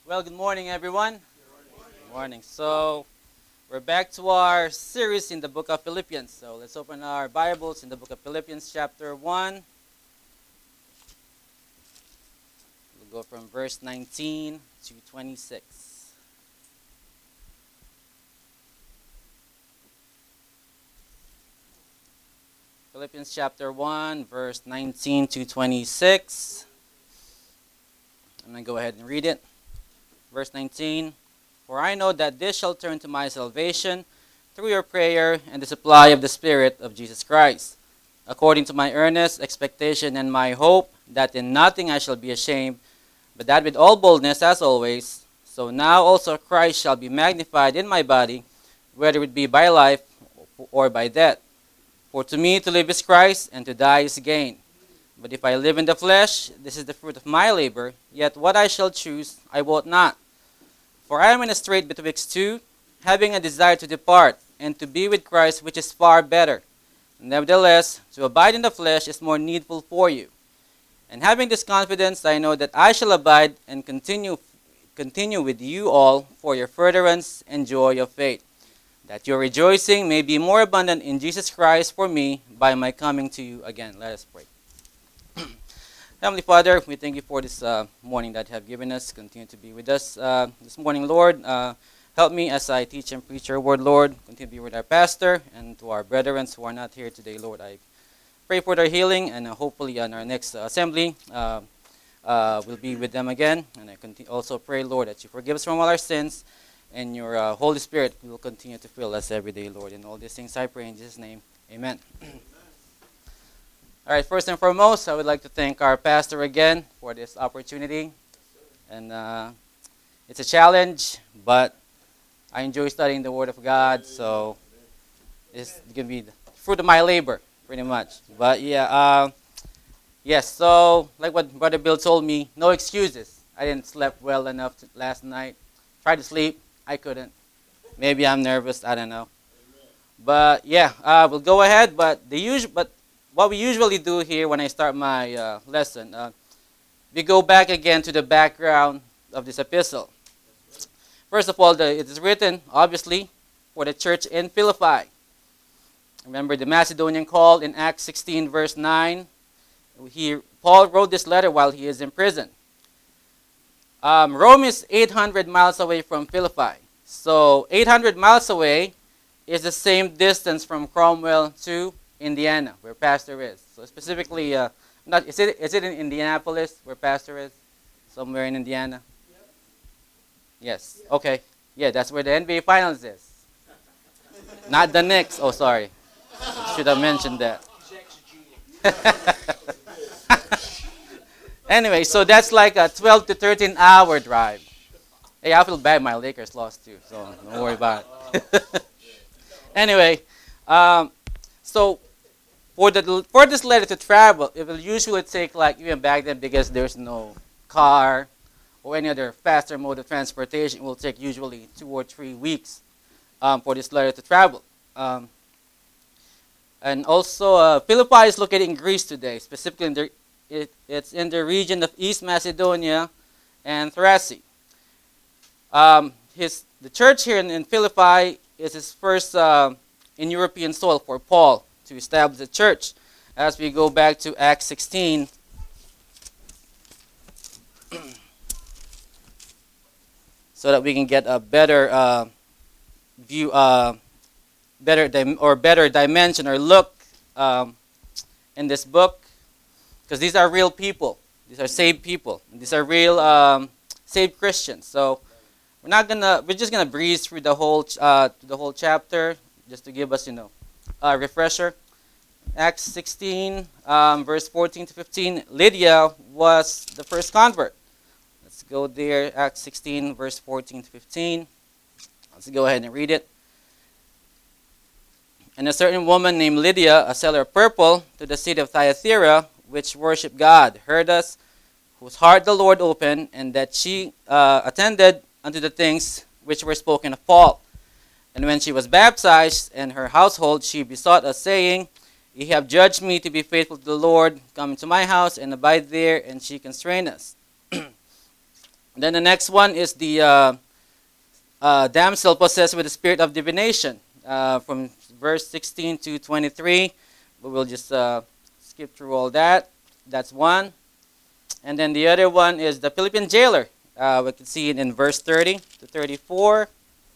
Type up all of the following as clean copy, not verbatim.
Well, good morning, everyone. Good morning. So, we're back to our series in the book of Philippians. So, let's open our Bibles in the book of Philippians, chapter 1. We'll go from verse 19 to 26. Philippians chapter 1, verse 19 to 26. I'm going to go ahead and read it. Verse 19. For I know that this shall turn to my salvation through your prayer and the supply of the Spirit of Jesus Christ, according to my earnest expectation and my hope that in nothing I shall be ashamed, but that with all boldness as always, so now also Christ shall be magnified in my body, whether it be by life or by death. For to me to live is Christ, and to die is gain. But if I live in the flesh, this is the fruit of my labor, yet what I shall choose I wot not. For I am in a strait betwixt two, having a desire to depart, and to be with Christ, which is far better. Nevertheless, to abide in the flesh is more needful for you. And having this confidence, I know that I shall abide and continue with you all for your furtherance and joy of faith, that your rejoicing may be more abundant in Jesus Christ for me by my coming to you again. Let us pray. Heavenly Father, we thank you for this morning that you have given us. Continue to be with us this morning, Lord. Help me as I teach and preach your word, Lord. Continue to be with our pastor and to our brethren who are not here today, Lord. I pray for their healing, and hopefully on our next assembly we'll be with them again. And I also pray, Lord, that you forgive us from all our sins, and your Holy Spirit will continue to fill us every day, Lord. In all these things I pray in Jesus' name. Amen. All right, first and foremost, I would like to thank our pastor again for this opportunity. And it's a challenge, but I enjoy studying the Word of God, so it's going to be the fruit of my labor, pretty much. But yeah, yes, so like what Brother Bill told me, no excuses. I didn't sleep well enough last night. Tried to sleep, I couldn't. Maybe I'm nervous, I don't know. But yeah, we'll go ahead, but what we usually do here when I start my lesson, we go back again to the background of this epistle. First of all, it is written, obviously, for the church in Philippi. Remember the Macedonian call in Acts 16, verse 9. Paul wrote this letter while he is in prison. Rome is 800 miles away from Philippi. So 800 miles away is the same distance from Cromwell to Indiana, where Pastor is. So specifically, is it in Indianapolis where Pastor is? Somewhere in Indiana? Yep. Yes. Okay. Yeah, that's where the NBA Finals is. Not the Knicks. Oh, sorry. Should have mentioned that. Anyway, so that's like a 12 to 13 hour drive. Hey, I feel bad my Lakers lost too, so don't worry about it. Anyway, so for this letter to travel, it will usually take, like, even back then, because there's no car or any other faster mode of transportation, it will take usually 2 or 3 weeks for this letter to travel. And also, Philippi is located in Greece today, specifically it's in the region of East Macedonia and Thrace. The church here in Philippi is his first in European soil for Paul to establish the church. As we go back to Acts 16, so that we can get a better view, better dimension or look in this book, because these are real people. These are saved people. These are real saved Christians. So we're just gonna breeze through the whole chapter, just to give us, a refresher. Acts 16, verse 14 to 15. Lydia was the first convert. Let's go there. Acts 16, verse 14 to 15. Let's go ahead and read it. And a certain woman named Lydia, a seller of purple to the city of Thyatira, which worshipped God, heard us, whose heart the Lord opened, and that she attended unto the things which were spoken of Paul. And when she was baptized and her household, she besought us, saying, Ye have judged me to be faithful to the Lord. Come into my house and abide there. And she constrained us. Then the next one is the damsel possessed with the spirit of divination, from verse 16 to 23. But we'll just skip through all that. That's one. And then the other one is the Philippine jailer. We can see it in verse 30 to 34.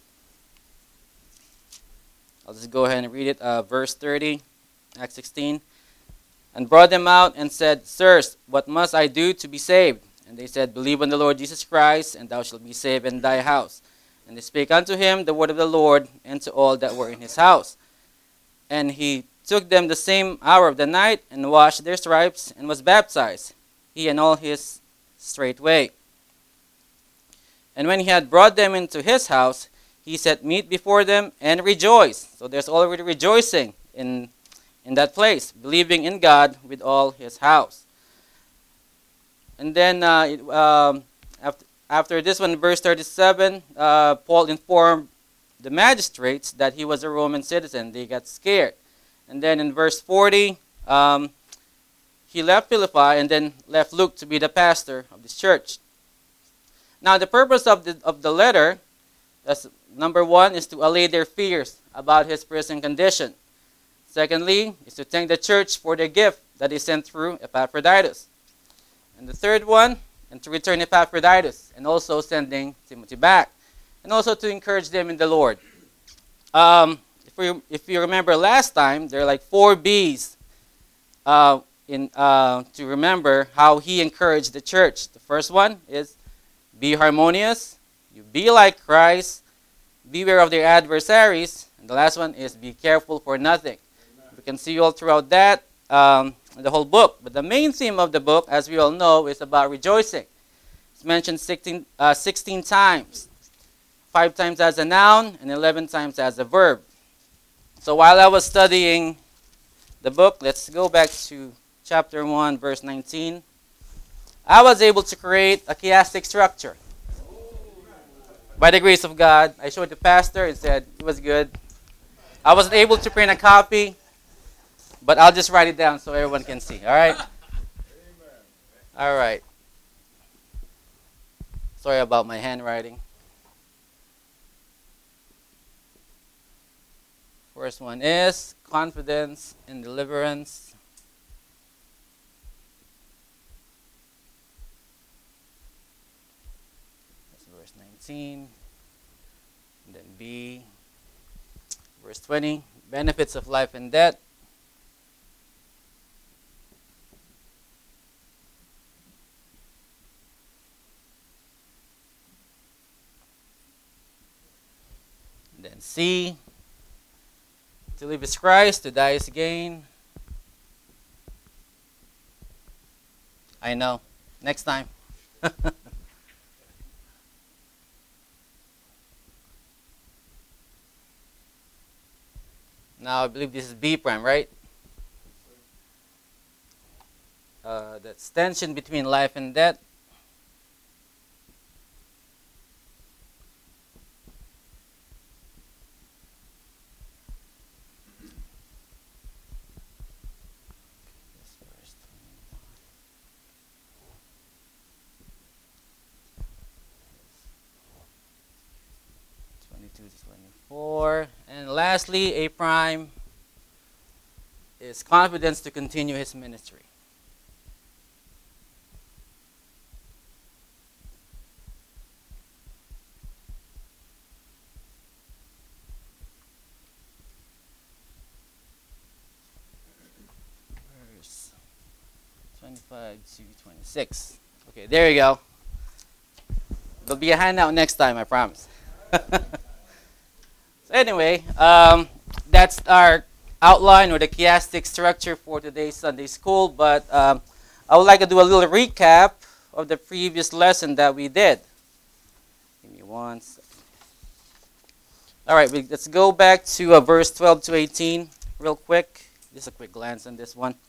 I'll just go ahead and read it. Verse 30, Acts 16. And brought them out and said, Sirs, what must I do to be saved? And they said, Believe on the Lord Jesus Christ, and thou shalt be saved in thy house. And they spake unto him the word of the Lord, and to all that were in his house. And he took them the same hour of the night, and washed their stripes, and was baptized, he and all his straightway. And when he had brought them into his house, he set meat before them, and rejoiced. So there's already rejoicing in that place, believing in God with all his house. And then after this one, verse 37, Paul informed the magistrates that he was a Roman citizen. They got scared. And then in verse 40, he left Philippi and then left Luke to be the pastor of this church. Now the purpose of the letter, number one, is to allay their fears about his prison condition. Secondly, is to thank the church for the gift that he sent through Epaphroditus. And the third one, and to return Epaphroditus, and also sending Timothy back. And also to encourage them in the Lord. If you remember last time, there are like 4 B's to remember how he encouraged the church. The first one is be harmonious, you be like Christ, beware of their adversaries, and the last one is be careful for nothing. We can see all throughout that, the whole book. But the main theme of the book, as we all know, is about rejoicing. It's mentioned 16 times, 5 times as a noun and 11 times as a verb. So while I was studying the book, let's go back to chapter 1, verse 19. I was able to create a chiastic structure. By the grace of God, I showed the pastor and said it was good. I wasn't able to print a copy, but I'll just write it down so everyone can see. All right? All right. Sorry about my handwriting. First one is confidence in deliverance. That's verse 19. And then B, verse 20, benefits of life and death. And then C, to live is Christ, to die is gain. I know. Next time. Now I believe this is B prime, right? That's tension between life and death. To 24. And lastly, A prime is confidence to continue his ministry. Verse 25 to 26. Okay, there you go. There'll be a handout next time, I promise. So anyway, that's our outline or the chiastic structure for today's Sunday school. But I would like to do a little recap of the previous lesson that we did. Give me one second. All right, let's go back to verse 12 to 18 real quick. Just a quick glance on this one.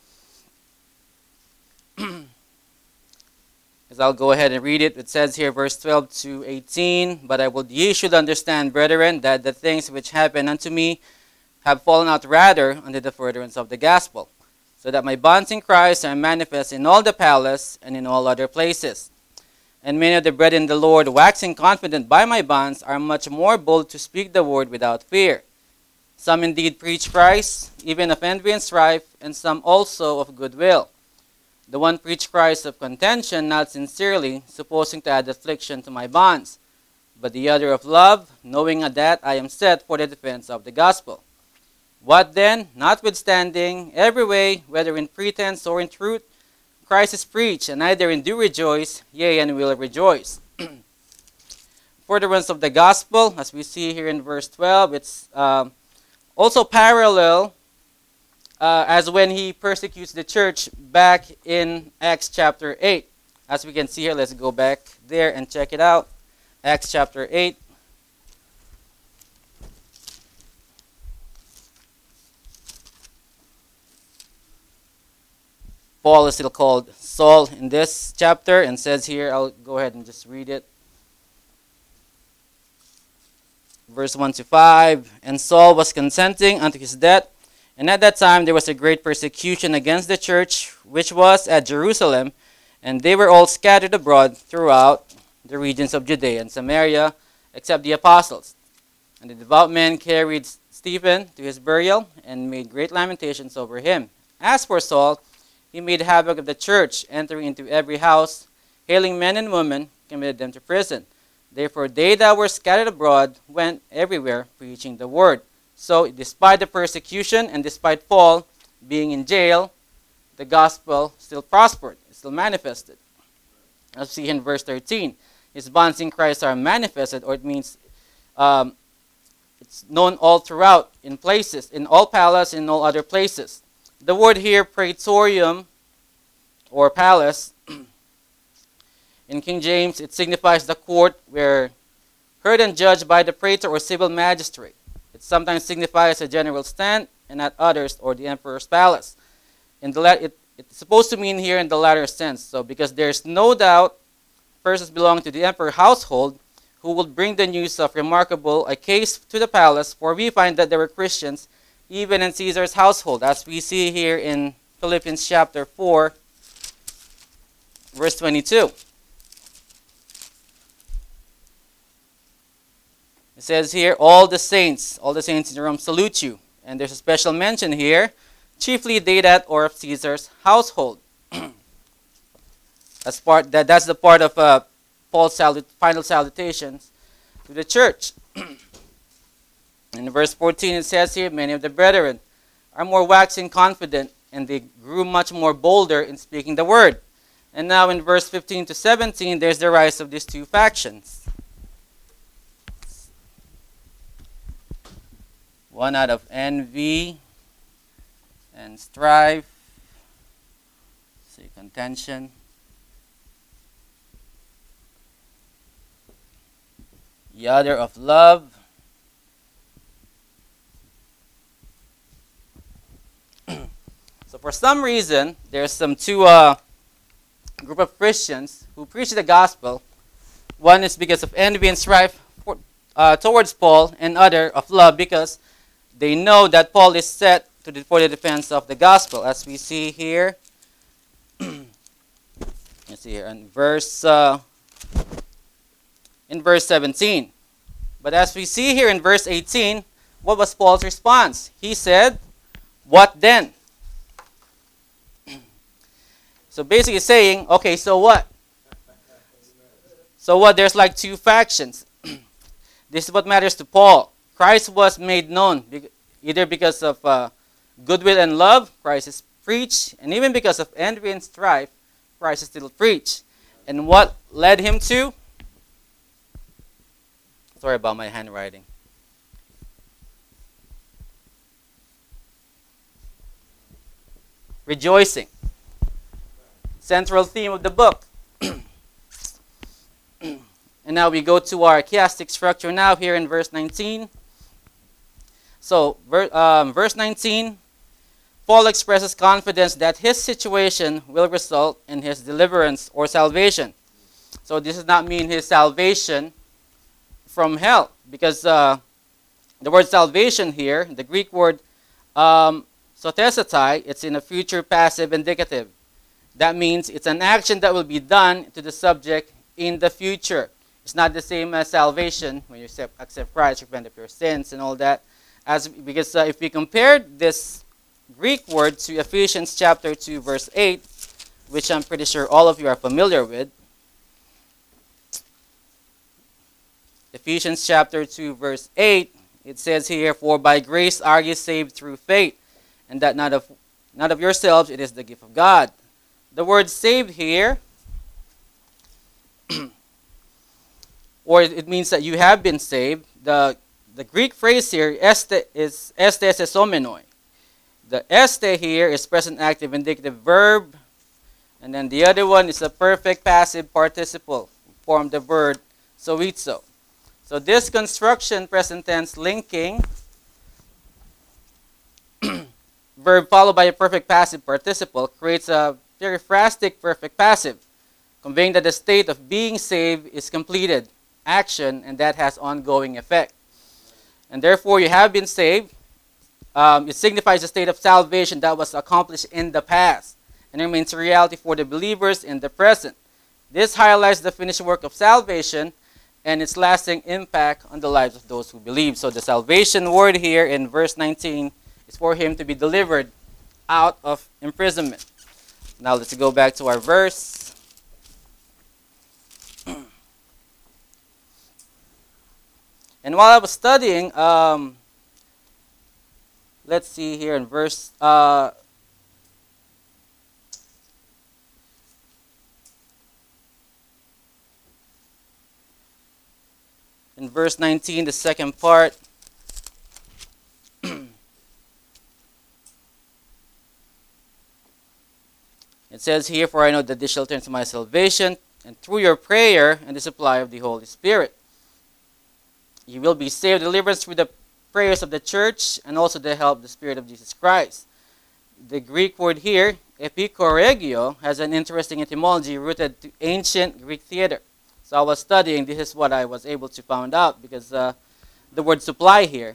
As I'll go ahead and read it. It says here, verse 12 to 18, But I would ye should understand, brethren, that the things which happen unto me have fallen out rather under the furtherance of the gospel, so that my bonds in Christ are manifest in all the palace and in all other places. And many of the brethren in the Lord, waxing confident by my bonds, are much more bold to speak the word without fear. Some indeed preach Christ, even of envy and strife, and some also of goodwill. The one preached Christ of contention, not sincerely, supposing to add affliction to my bonds, but the other of love, knowing that I am set for the defense of the gospel. What then? Notwithstanding, every way, whether in pretense or in truth, Christ is preached, and I therein do rejoice, yea, and will rejoice. Furtherance of the gospel, as we see here in verse 12, it's also parallel as when he persecutes the church back in Acts chapter 8. As we can see here, let's go back there and check it out. Acts chapter 8. Paul is still called Saul in this chapter, and says here, I'll go ahead and just read it. Verse 1 to 5, and Saul was consenting unto his death, and at that time there was a great persecution against the church, which was at Jerusalem, and they were all scattered abroad throughout the regions of Judea and Samaria, except the apostles. And the devout men carried Stephen to his burial, and made great lamentations over him. As for Saul, he made havoc of the church, entering into every house, hailing men and women, committed them to prison. Therefore they that were scattered abroad went everywhere preaching the word. So despite the persecution and despite Paul being in jail, the gospel still prospered. It still manifested. As we see in verse 13, his bonds in Christ are manifested, or it means it's known all throughout, in places, in all palace, in all other places. The word here, praetorium, or palace, in King James, it signifies the court where heard and judged by the praetor or civil magistrate. It sometimes signifies a general stand, and at others, or the emperor's palace. It's supposed to mean here in the latter sense. So, because there's no doubt persons belonging to the emperor's household who would bring the news of remarkable a case to the palace, for we find that there were Christians even in Caesar's household, as we see here in Philippians chapter 4, verse 22. It says here, all the saints in Rome salute you. And there's a special mention here, chiefly they that are of Caesar's household. That's the part of Paul's final salutations to the church. In verse 14 it says here, many of the brethren are more waxing confident, and they grew much more bolder in speaking the word. And now in verse 15 to 17, there's the rise of these two factions. One out of envy and strife, say contention. The other of love. So for some reason, there's some two group of Christians who preach the gospel. One is because of envy and strife towards Paul, and other of love because they know that Paul is set for the defense of the gospel, as we see here. Let's see here in verse 17. But as we see here in verse 18, what was Paul's response? He said, "What then?" So basically saying, okay, so what? So what? There's like two factions. This is what matters to Paul. Christ was made known, either because of goodwill and love, Christ is preached, and even because of envy and strife, Christ is still preached. And what led him to? Sorry about my handwriting. Rejoicing. Central theme of the book. And now we go to our chiastic structure now here in verse 19. So, verse 19, Paul expresses confidence that his situation will result in his deliverance or salvation. So this does not mean his salvation from hell, because the word salvation here, the Greek word sotesatai, it's in a future passive indicative. That means it's an action that will be done to the subject in the future. It's not the same as salvation when you accept Christ, repent of your sins and all that. Because if we compare this Greek word to Ephesians chapter 2 verse 8, which I'm pretty sure all of you are familiar with. Ephesians chapter 2 verse 8, it says here, "For by grace are ye saved through faith, and that not of yourselves, it is the gift of God." The word saved here, or it means that you have been saved. The Greek phrase here, este esomenoi. The este here is present active indicative verb, and then the other one is a perfect passive participle form, the verb soizo. So this construction, present tense linking, verb followed by a perfect passive participle, creates a periphrastic perfect passive, conveying that the state of being saved is completed action, and that has ongoing effect. And therefore, you have been saved. It signifies a state of salvation that was accomplished in the past and remains a reality for the believers in the present. This highlights the finished work of salvation and its lasting impact on the lives of those who believe. So the salvation word here in verse 19 is for him to be delivered out of imprisonment. Now let's go back to our verse. And while I was studying, let's see here in verse in verse 19, the second part. It says here, "For I know that this shall turn to my salvation, and through your prayer and the supply of the Holy Spirit, you will be saved, deliverance through the prayers of the church, and also the help of the Spirit of Jesus Christ." The Greek word here, epikoregio, has an interesting etymology rooted to ancient Greek theater. So I was studying, this is what I was able to find out, because the word supply here,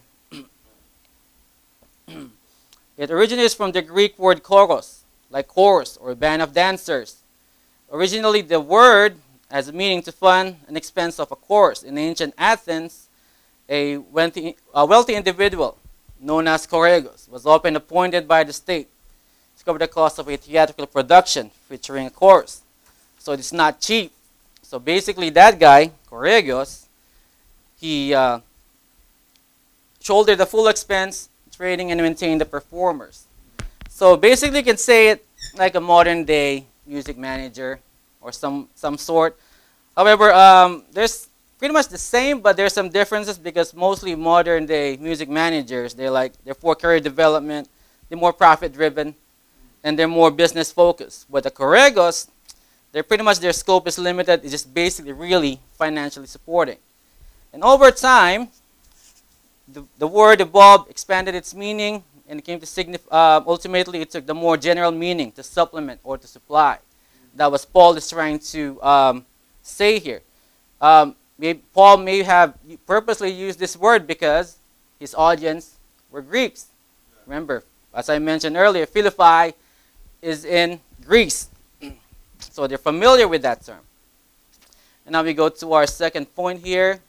it originates from the Greek word choros, like chorus or band of dancers. Originally, the word has a meaning to fund an expense of a chorus. In ancient Athens, a wealthy individual known as choregos was often appointed by the state to cover the cost of a theatrical production featuring a chorus. So it's not cheap. So basically that guy, choregos, he shouldered the full expense, training and maintaining the performers. So basically you can say it like a modern day music manager or some sort. However, there's pretty much the same, but there's some differences because mostly modern day music managers, they're for career development, they're more profit driven, and they're more business focused. But the choregos, they're pretty much, their scope is limited. It's just basically really financially supporting. And over time, the word evolved, expanded its meaning, and it came to signify, ultimately it took the more general meaning to supplement or to supply. That was Paul is trying to say here. Paul may have purposely used this word because his audience were Greeks. Remember, as I mentioned earlier, Philippi is in Greece. So they're familiar with that term. And now we go to our second point here.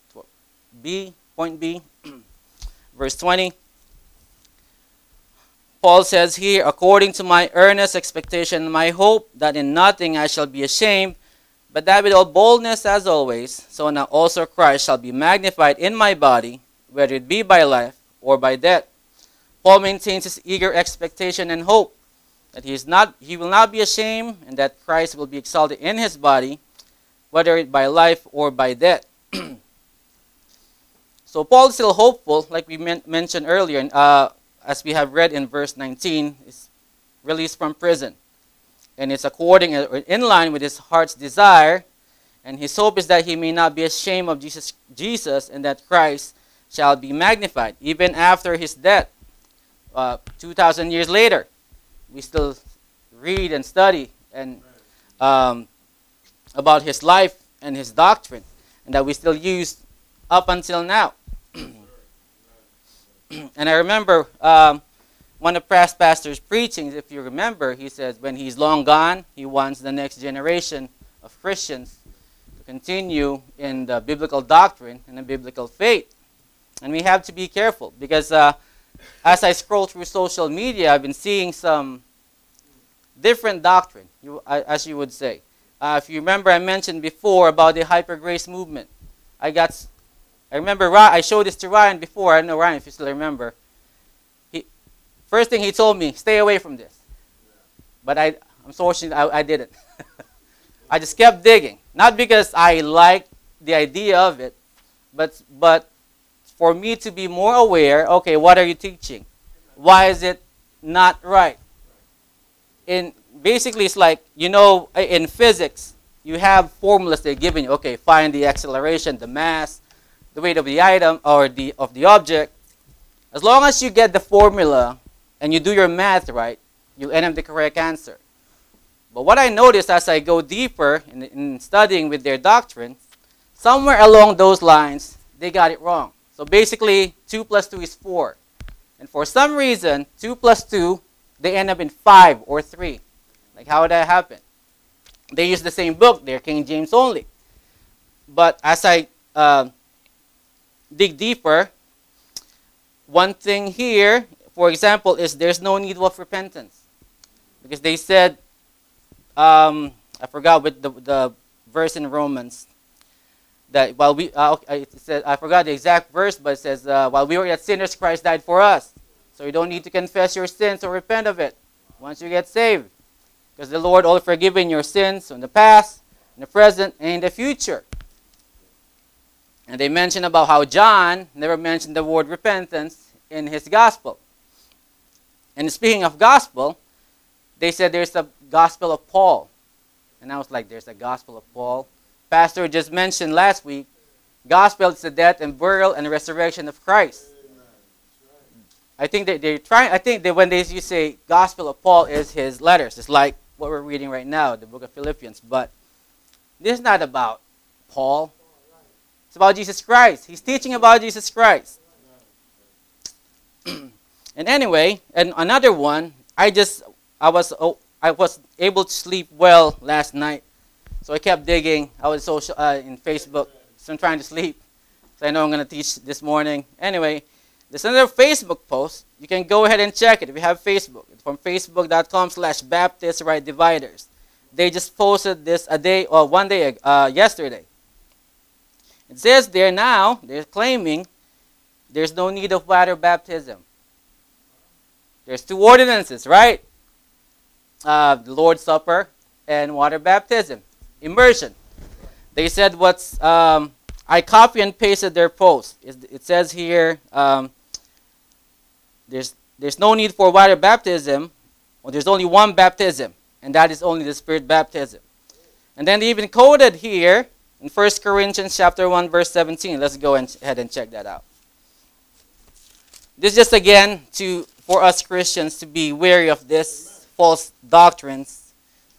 Point B, verse 20. Paul says here, "According to my earnest expectation and my hope, that in nothing I shall be ashamed, but that with all boldness as always, so now also Christ shall be magnified in my body, whether it be by life or by death." Paul maintains his eager expectation and hope that he will not be ashamed, and that Christ will be exalted in his body, whether it by life or by death. So Paul is still hopeful, like we mentioned earlier, as we have read in verse 19, is released from prison. And it's according or in line with his heart's desire, and his hope is that he may not be ashamed of Jesus, and that Christ shall be magnified. Even after his death, 2,000 years later, we still read and study and about his life and his doctrine, and that we still use up until now. And I remember one of past pastors' preachings, if you remember, he says when he's long gone, he wants the next generation of Christians continue in the biblical doctrine and the biblical faith. And we have to be careful because as I scroll through social media, I've been seeing some different doctrine, as you would say. If you remember, I mentioned before about the hyper grace movement. I remember I showed this to Ryan before. I don't know, Ryan, if you still remember. First thing he told me, stay away from this. But unfortunately, I didn't. I just kept digging. Not because I liked the idea of it, but for me to be more aware, okay, what are you teaching? Why is it not right? Basically, it's like, in physics, you have formulas they're giving you. Okay, find the acceleration, the mass, the weight of the item, or of the object. As long as you get the formula and you do your math right, you'll end up the correct answer. But what I noticed as I go deeper in studying with their doctrine, somewhere along those lines, they got it wrong. So basically, 2 plus 2 is 4. And for some reason, 2 plus 2, they end up in 5 or 3. Like, how did that happen? They use the same book. They're King James only. But as I dig deeper, one thing here, for example, is there's no need of repentance. Because they said, I forgot with the verse in Romans, that while we, it said, I forgot the exact verse, but it says, while we were yet sinners, Christ died for us. So you don't need to confess your sins or repent of it once you get saved. Because the Lord all forgiven your sins in the past, in the present, and in the future. And they mentioned about how John never mentioned the word repentance in his gospel. And speaking of gospel, they said there's a gospel of Paul. And I was like, there's a gospel of Paul? Pastor just mentioned last week, gospel is the death and burial and resurrection of Christ. I think that when you say gospel of Paul is his letters, it's like what we're reading right now, the book of Philippians. But this is not about Paul. It's about Jesus Christ. He's teaching about Jesus Christ. And anyway, and another one, I was able to sleep well last night. So I kept digging. I was in Facebook, so I'm trying to sleep. So I know I'm going to teach this morning. Anyway, there's another Facebook post. You can go ahead and check it if you have Facebook. It's from facebook.com/Baptist Right Dividers. They just posted this yesterday. It says there now, they're claiming there's no need of water baptism. There's 2 ordinances, right? The Lord's Supper and water baptism. Immersion. They said I copy and pasted their post. It says here, there's no need for water baptism, or there's only one baptism, and that is only the Spirit baptism. And then they even quoted here in 1 Corinthians chapter 1, verse 17. Let's go ahead and check that out. This is just again for us Christians to be wary of this false doctrines,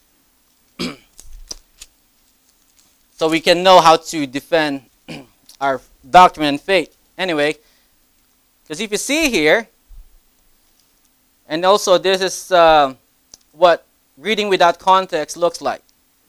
so we can know how to defend our doctrine and faith. Anyway, because if you see here, and also this is what reading without context looks like.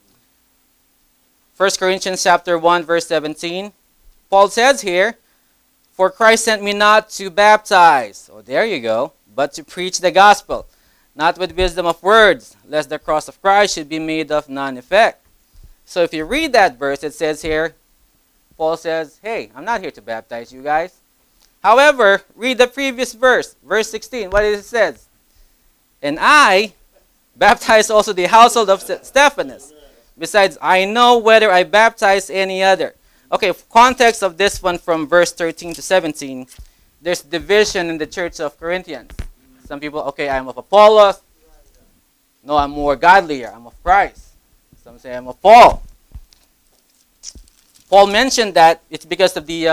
1 Corinthians chapter 1, verse 17. Paul says here, "For Christ sent me not to baptize," oh there you go, "but to preach the gospel, not with wisdom of words, lest the cross of Christ should be made of none effect." So if you read that verse, it says here, Paul says, hey, I'm not here to baptize you guys. However, read the previous verse, verse 16, what it says. "And I baptize also the household of Stephanas. Besides, I know whether I baptize any other." Okay, context of this one from verse 13 to 17, there's division in the church of Corinthians. Some people, okay, I'm of Apollos. No, I'm more godlier. I'm of Christ. Some say I'm of Paul. Paul mentioned that it's because of the,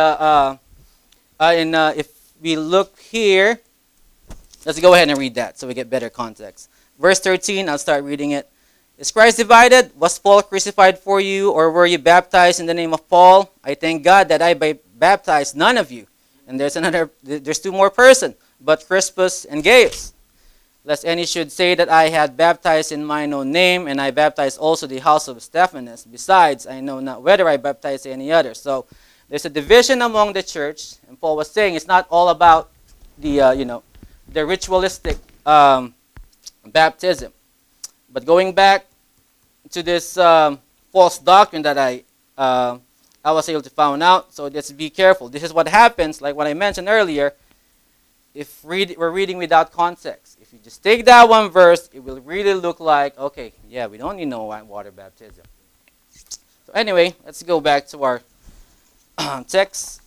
if we look here, let's go ahead and read that so we get better context. Verse 13, I'll start reading it. "Is Christ divided? Was Paul crucified for you, or were you baptized in the name of Paul? I thank God that I baptized none of you." And there's 2 more persons, but Crispus and Gaius. lest any should say that I had baptized in mine own name, and I baptized also the house of Stephanas. Besides, I know not whether I baptized any other. So there's a division among the church, and Paul was saying it's not all about the ritualistic baptism. But going back to this false doctrine that I was able to find out, so let's be careful. This is what happens, like what I mentioned earlier, if we're reading without context. If you just take that one verse, it will really look like, okay, yeah, we don't need no water baptism. So anyway, let's go back to our text.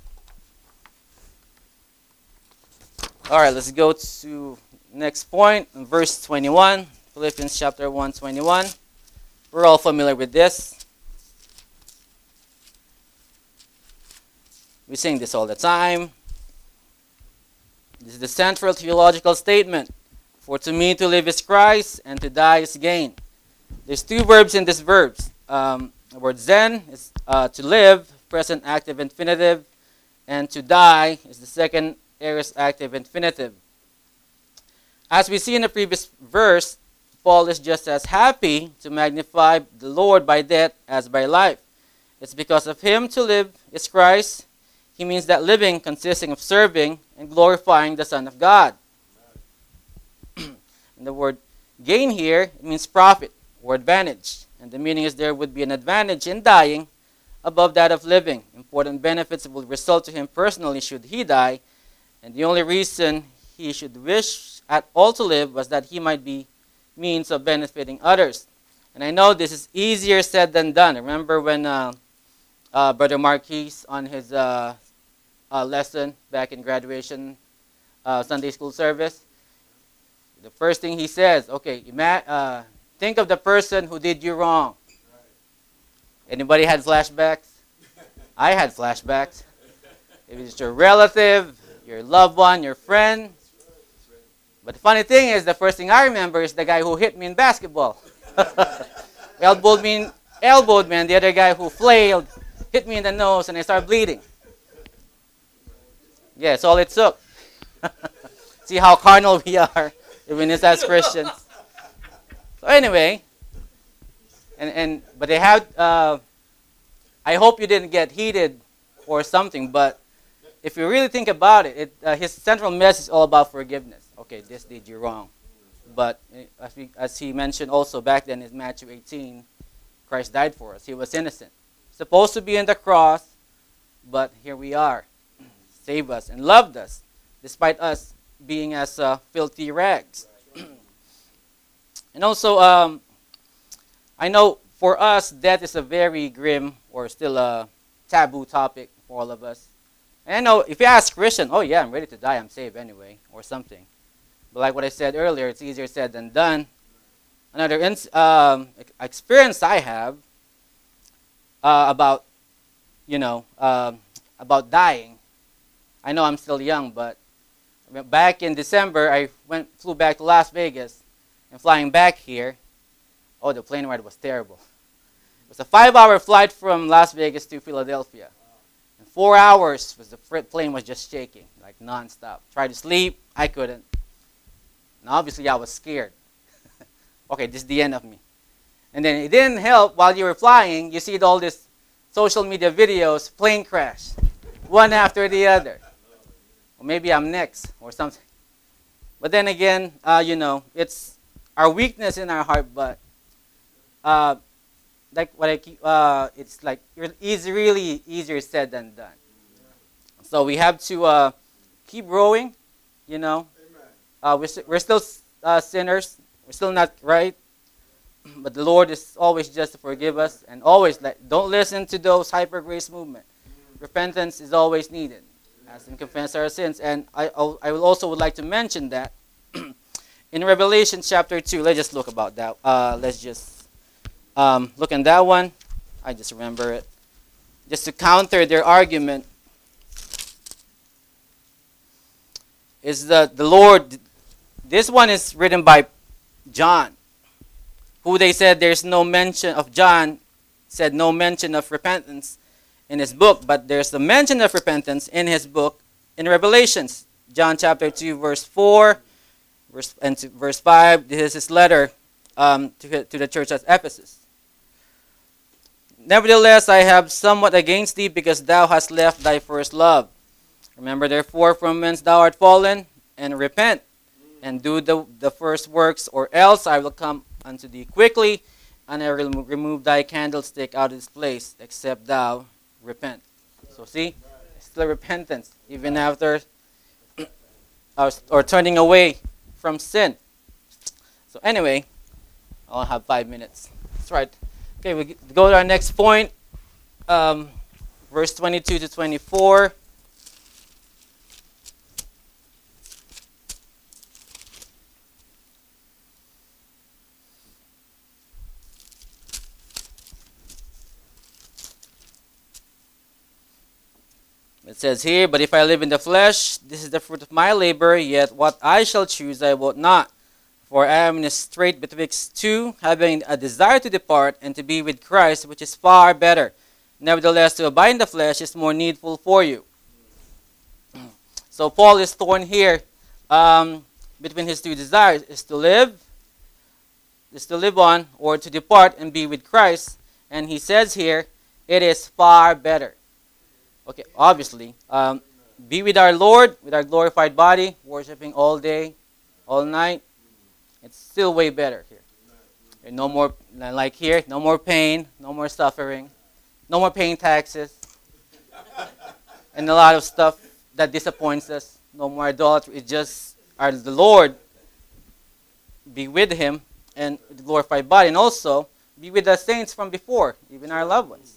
All right, let's go to next point, verse 21, Philippians chapter 1, 21. We're all familiar with this. We sing this all the time. This is the central theological statement. For to me to live is Christ, and to die is gain. There's two verbs in this verse. The word zen is to live, present active infinitive, and to die is the second aorist active infinitive. As we see in the previous verse, Paul is just as happy to magnify the Lord by death as by life. It's because of him to live is Christ. He means that living consisting of serving and glorifying the Son of God. And the word gain here, it means profit or advantage. And the meaning is there would be an advantage in dying above that of living. Important benefits will result to him personally should he die. And the only reason he should wish at all to live was that he might be means of benefiting others. And I know this is easier said than done. Remember when Brother Marquis on his lesson back in graduation Sunday school service, the first thing he says, okay, think of the person who did you wrong. Anybody had flashbacks? I had flashbacks. If it's your relative, your loved one, your friend. But the funny thing is, the first thing I remember is the guy who hit me in basketball. elbowed me, and the other guy who flailed hit me in the nose, and I started bleeding. Yeah, that's all it took. See how carnal we are, even as Christians. So anyway, but they have. I hope you didn't get heated or something. But if you really think about it, his central message is all about forgiveness. Okay, this did you wrong. But as he mentioned also back then in Matthew 18, Christ died for us. He was innocent. Supposed to be in the cross, but here we are. Saved us and loved us, despite us being as filthy rags. And also, I know for us, death is a very grim or still a taboo topic for all of us. And I know if you ask Christian, oh yeah, I'm ready to die, I'm saved anyway, or something. But like what I said earlier, it's easier said than done. Another experience I have about dying. I know I'm still young, but back in December, I flew back to Las Vegas, and flying back here, oh, the plane ride was terrible. It was a 5-hour flight from Las Vegas to Philadelphia. And 4 hours, the plane was just shaking, like nonstop. Tried to sleep, I couldn't. And obviously, I was scared. Okay, this is the end of me. And then it didn't help, while you were flying, you see all these social media videos, plane crash, one after the other. Or maybe I'm next, or something. But then again, it's our weakness in our heart, but it's like really easier said than done. So we have to keep growing, We're still sinners. We're still not right. But the Lord is always just to forgive us, and always don't listen to those hyper grace movement. Repentance is always needed, as in confess our sins. And I will also would like to mention that in Revelation chapter 2, let's just look about that. Let's just look in that one. I just remember it. Just to counter their argument is the Lord. This one is written by John, who they said there's no mention of. John said no mention of repentance in his book, but there's the mention of repentance in his book in Revelations, John chapter 2, verse 4 Verse 5, this is his letter to the church at Ephesus. Nevertheless, I have somewhat against thee, because thou hast left thy first love. Remember therefore from whence thou art fallen, and repent, and do the first works, or else I will come unto thee quickly, and I will remove thy candlestick out of its place, except thou repent. So see, still repentance, even after or turning away from sin. So anyway, I'll have 5 minutes. That's right. Okay, we go to our next point, verse 22 to 24. It says here, but if I live in the flesh, this is the fruit of my labor, yet what I shall choose I will not. For I am in a strait betwixt two, having a desire to depart and to be with Christ, which is far better. Nevertheless, to abide in the flesh is more needful for you. So Paul is torn here between his two desires, is to live on, or to depart and be with Christ. And he says here, it is far better. Okay, obviously, be with our Lord, with our glorified body, worshiping all day, all night. It's still way better here. And no more, like here, no more pain, no more suffering, no more paying taxes, and a lot of stuff that disappoints us. No more idolatry. It's just the Lord, be with Him, and the glorified body, and also be with the saints from before, even our loved ones.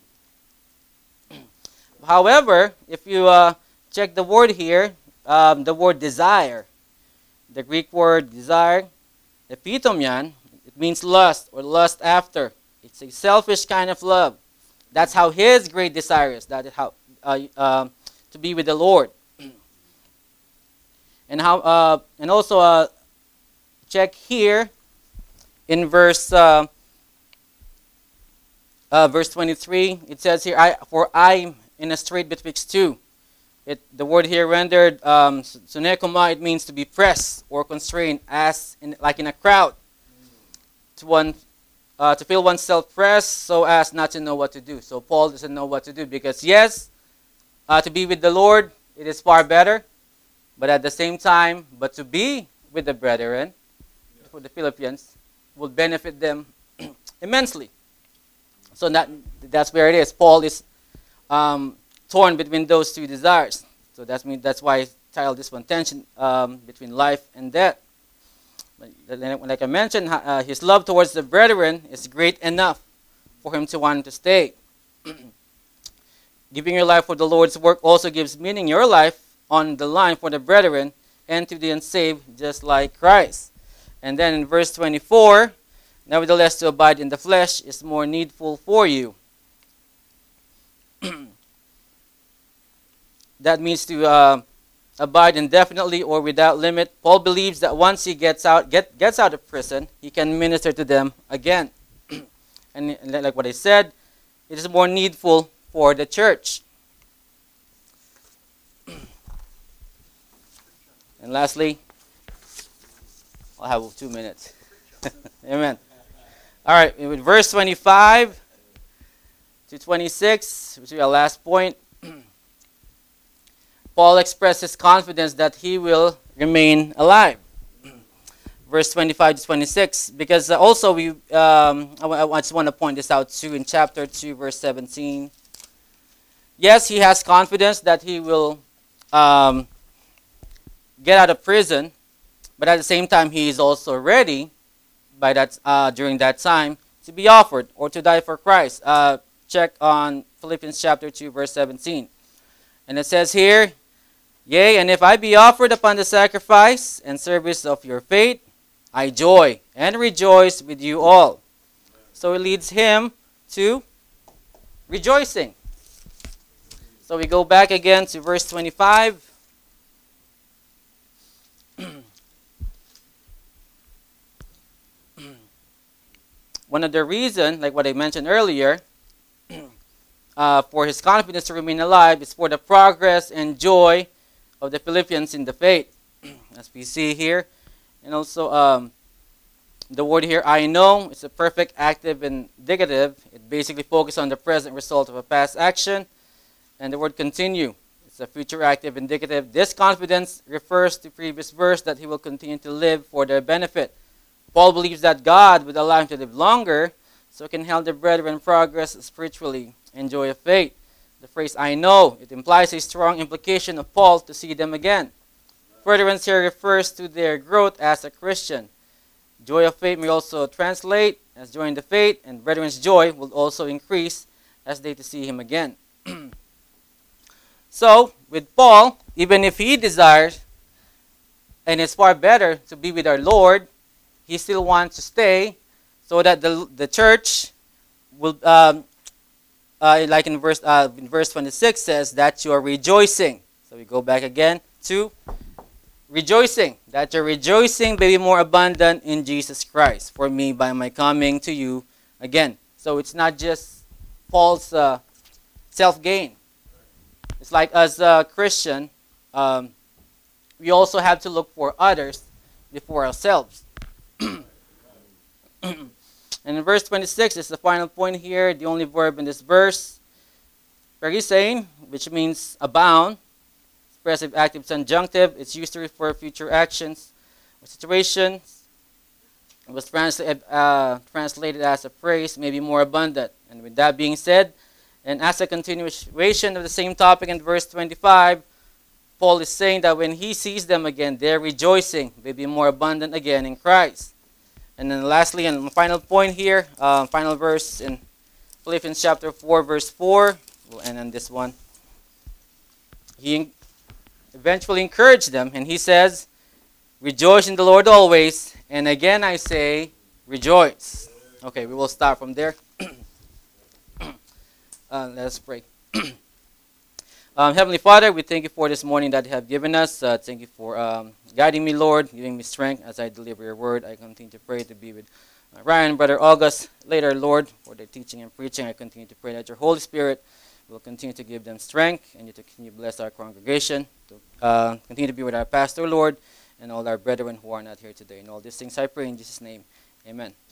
However, if you check the word here, the word desire, the Greek word desire, epitomian, it means lust or lust after. It's a selfish kind of love. That's how his great desire is. That is how to be with the Lord. And how and also check here in verse 23. It says here, for I in a strait betwixt two. The word here rendered sunekoma, it means to be pressed or constrained, as like in a crowd, to feel oneself pressed so as not to know what to do. So Paul doesn't know what to do, because yes, to be with the Lord, it is far better, but at the same time, but to be with the brethren, for the Philippians, will benefit them immensely. So that's where it is. Paul is torn between those two desires. So that's why I titled this one tension between life and death. Like I mentioned, his love towards the brethren is great enough for him to want to stay. Giving your life for the Lord's work also gives meaning your life on the line for the brethren and to the unsaved, just like Christ. And then in verse 24, nevertheless to abide in the flesh is more needful for you. That means to abide indefinitely or without limit. Paul believes that once he gets out of prison, he can minister to them again. And like what I said, it is more needful for the church. And lastly, I'll have 2 minutes. Amen. All right, with verse 25 to 26, which is our last point, Paul expresses confidence that he will remain alive. Verse 25 to 26, because also I just want to point this out too in chapter 2, verse 17. Yes, he has confidence that he will get out of prison, but at the same time, he is also ready during that time to be offered or to die for Christ. Check on Philippians chapter 2, verse 17. And it says here, yea, and if I be offered upon the sacrifice and service of your faith, I joy and rejoice with you all. So it leads him to rejoicing. So we go back again to verse 25. One of the reasons, like what I mentioned earlier, for his confidence to remain alive is for the progress and joy of the Philippians in the faith. As we see here And also, the word here, I know, is a perfect active indicative. It basically focuses on the present result of a past action. And the word continue, it's a future active indicative. This confidence refers to previous verse that he will continue to live for their benefit. Paul believes that God would allow him to live longer so he can help the brethren progress spiritually and joy of faith. The phrase, I know, it implies a strong implication of Paul to see them again. Furtherance here refers to their growth as a Christian. Joy of faith may also translate as joy in the faith, and brethren's joy will also increase as they to see him again. So, with Paul, even if he desires, and it's far better to be with our Lord, he still wants to stay so that the church will, like in verse 26 says, that you are rejoicing. So we go back again to rejoicing, that your rejoicing may be more abundant in Jesus Christ for me by my coming to you again. So it's not just Paul's self-gain. It's like as a Christian, we also have to look for others before ourselves. And in verse 26 is the final point here, the only verb in this verse, perisein, which means abound. Expressive active subjunctive. It's used to refer future actions or situations. It was translated as a phrase, maybe more abundant. And with that being said, and as a continuation of the same topic in verse 25, Paul is saying that when he sees them again, their rejoicing may be more abundant again in Christ. And then lastly, and final point here, final verse in Philippians chapter 4, verse 4. We'll end on this one. He eventually encouraged them, and he says, rejoice in the Lord always, and again I say, rejoice. Okay, we will start from there. Let us pray. Heavenly Father, we thank you for this morning that you have given us. Thank you for guiding me, Lord, giving me strength as I deliver your word. I continue to pray to be with Ryan, Brother August, later, Lord, for their teaching and preaching. I continue to pray that your Holy Spirit will continue to give them strength, and you to continue to bless our congregation, to continue to be with our pastor, Lord, and all our brethren who are not here today. And all these things I pray in Jesus' name. Amen.